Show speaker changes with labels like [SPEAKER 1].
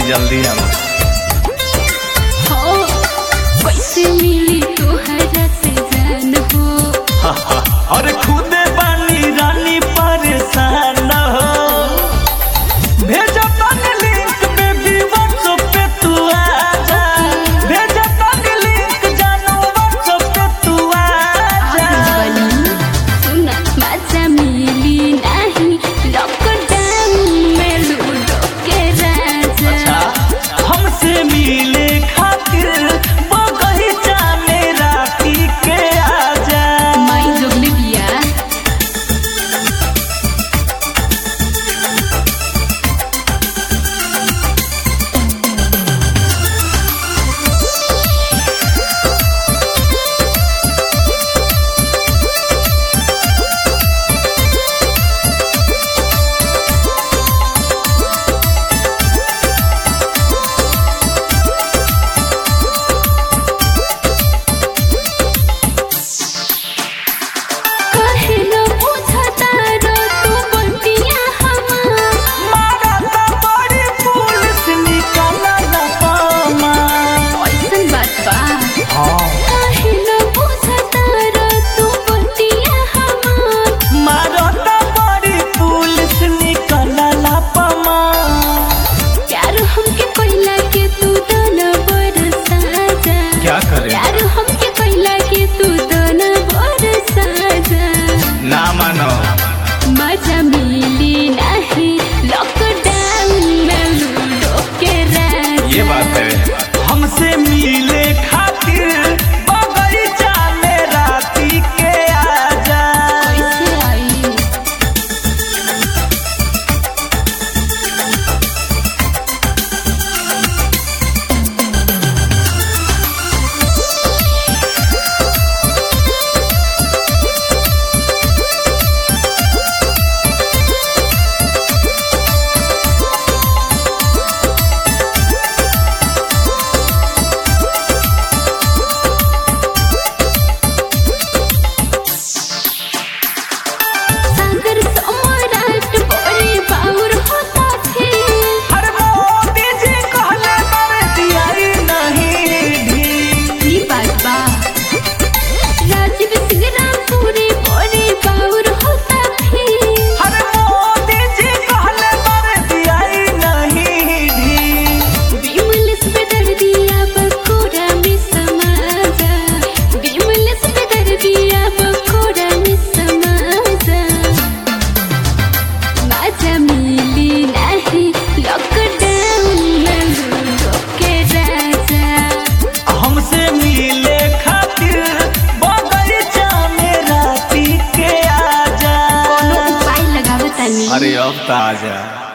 [SPEAKER 1] जल्दी आओ।
[SPEAKER 2] हो कैसे मिली तोहरा से जान हो।
[SPEAKER 1] और खुदे बानी रानी परेशान हो। भेजा तनी लिंक बेबी व्हाट्सएप पे तू आजा। भेजा तनी लिंक जानू व्हाट्सएप पे तू आजा।
[SPEAKER 2] सुना मजा मिली नहीं लॉकडाउन में लूडो के राजा।
[SPEAKER 1] हमसे मिले खातिर बगीचा में राती के आजा।
[SPEAKER 2] माई जोगली बिया
[SPEAKER 1] यार
[SPEAKER 2] हमके पहिला के तू दोनों बरसा
[SPEAKER 1] ना मानो
[SPEAKER 2] मजा मिली नहीं लॉकडाउन में लूडो के राजा।
[SPEAKER 1] ये बात है। हमसे मिले खातिर बगीचा में राती के आजा।
[SPEAKER 2] कैसे आई
[SPEAKER 1] अरे अब तो आजा।